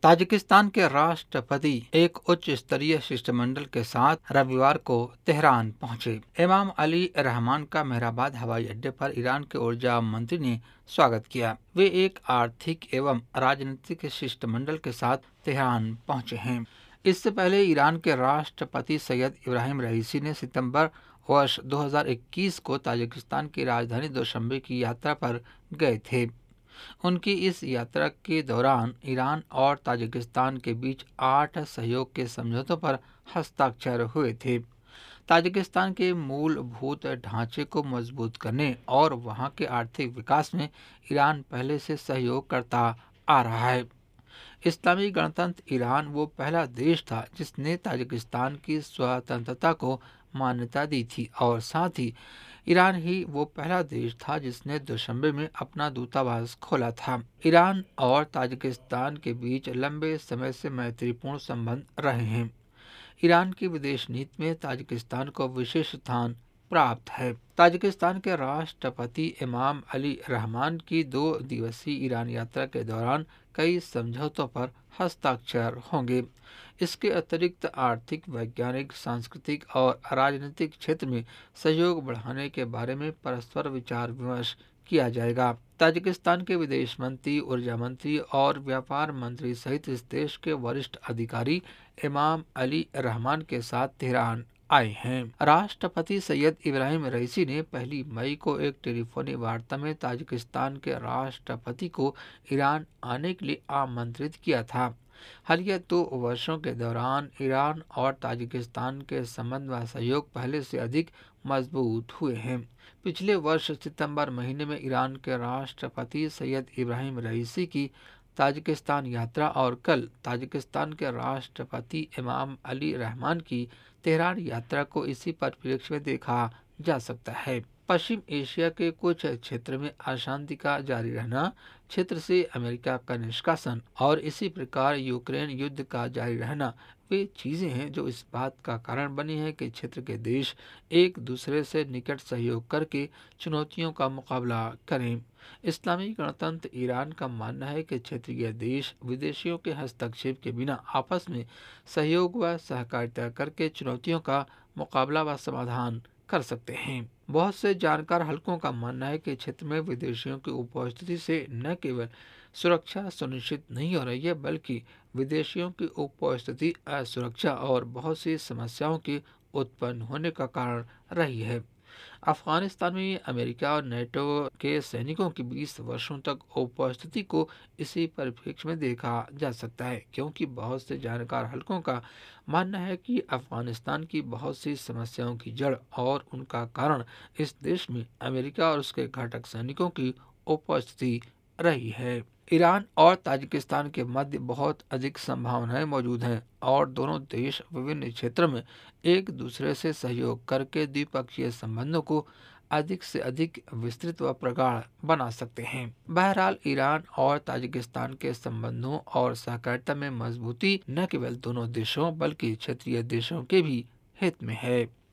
Tajikistan के राष्ट्रपति एक उच्च स्तरीय शिष्टमंडल के साथ रविवार को तेहरान पहुंचे। इमाम अली रहमान का मेहराबाद हवाई अड्डे पर ईरान के ऊर्जा मंत्री ने स्वागत किया। वे एक आर्थिक एवं राजनीतिक शिष्टमंडल के साथ तेहरान पहुंचे हैं। इससे पहले ईरान के राष्ट्रपति सैयद इब्राहिम रईसी ने सितंबर वर्ष 2021 को ताजिकिस्तान की राजधानी दुशांबे की यात्रा पर गए थे। उनकी इस यात्रा के दौरान ईरान और ताजिकिस्तान के बीच 8 सहयोग के समझौतों पर हस्ताक्षर हुए थे। ताजिकिस्तान के मूलभूत ढांचे को मजबूत करने और वहां के आर्थिक विकास में ईरान पहले से सहयोग करता आ रहा है। इस्लामी गणतंत्र ईरान वो पहला देश था जिसने ताजिकिस्तान की स्वतंत्रता को मान्यता दी थी और साथ ही ईरान ही वो पहला देश था जिसने दुशांबे में अपना दूतावास खोला था। ईरान और ताजिकिस्तान के बीच लंबे समय से मैत्रीपूर्ण संबंध रहे हैं। ईरान की विदेश नीति में ताजिकिस्तान को विशेष स्थान प्राप्त है। ताजिकिस्तान के राष्ट्रपति इमाम अली रहमान की 2 दिवसीय ईरान यात्रा के दौरान कई समझौतों पर हस्ताक्षर होंगे। इसके अतिरिक्त आर्थिक, वैज्ञानिक, सांस्कृतिक और राजनीतिक क्षेत्र में सहयोग बढ़ाने के बारे में परस्पर विचार विमर्श किया जाएगा। ताजिकिस्तान के विदेश मंत्री, ऊर्जा मंत्री और व्यापार मंत्री सहित इस देश के वरिष्ठ अधिकारी इमाम अली रहमान के साथ तेहरान आए हैं। राष्ट्रपति सैयद इब्राहिम रईसी ने 1 मई को एक टेलीफोनिक वार्ता में ताजिकिस्तान के राष्ट्रपति को ईरान आने के लिए आमंत्रित किया था। हालिया 2 वर्षों के दौरान ईरान और ताजिकिस्तान के संबंध व सहयोग पहले से अधिक मजबूत हुए हैं। पिछले वर्ष सितंबर महीने में ईरान के राष्ट्रपति सैयद इब्राहिम रईसी की ताजिकिस्तान यात्रा और कल ताजिकिस्तान के राष्ट्रपति इमाम अली रहमान की तेहरान यात्रा को इसी परिप्रेक्ष्य में देखा जा सकता है। पश्चिम एशिया के कुछ क्षेत्र में अशांति का जारी रहना, क्षेत्र से अमेरिका का निष्कासन और इसी प्रकार यूक्रेन युद्ध का जारी रहना वे चीजें हैं जो इस बात का कारण बनी है कि क्षेत्र के देश एक दूसरे से निकट सहयोग करके चुनौतियों का मुकाबला करें। इस्लामी गणतंत्र ईरान का मानना है कि क्षेत्रीय देश विदेशियों के हस्तक्षेप के बिना आपस में सहयोग व सहकारिता करके चुनौतियों का मुकाबला व समाधान कर सकते हैं। बहुत से जानकार हलकों का मानना है कि क्षेत्र में विदेशियों की उपस्थिति से न केवल सुरक्षा सुनिश्चित नहीं हो रही है बल्कि विदेशियों की उपस्थिति असुरक्षा और बहुत सी समस्याओं के उत्पन्न होने का कारण रही है। अफगानिस्तान में अमेरिका और नेटो के सैनिकों की 20 वर्षों तक उपस्थिति को इसी परिप्रेक्ष्य में देखा जा सकता है, क्योंकि बहुत से जानकार हलकों का मानना है कि अफगानिस्तान की बहुत सी समस्याओं की जड़ और उनका कारण इस देश में अमेरिका और उसके घटक सैनिकों की उपस्थिति रही है। ईरान और ताजिकिस्तान के मध्य बहुत अधिक संभावनाएं मौजूद हैं और दोनों देश विभिन्न क्षेत्रों में एक दूसरे से सहयोग करके द्विपक्षीय संबंधों को अधिक से अधिक विस्तृत व प्रगाढ़ बना सकते हैं। बहरहाल ईरान और ताजिकिस्तान के संबंधों और सहकारिता में मजबूती न केवल दोनों देशों बल्कि क्षेत्रीय देशों के भी हित में है।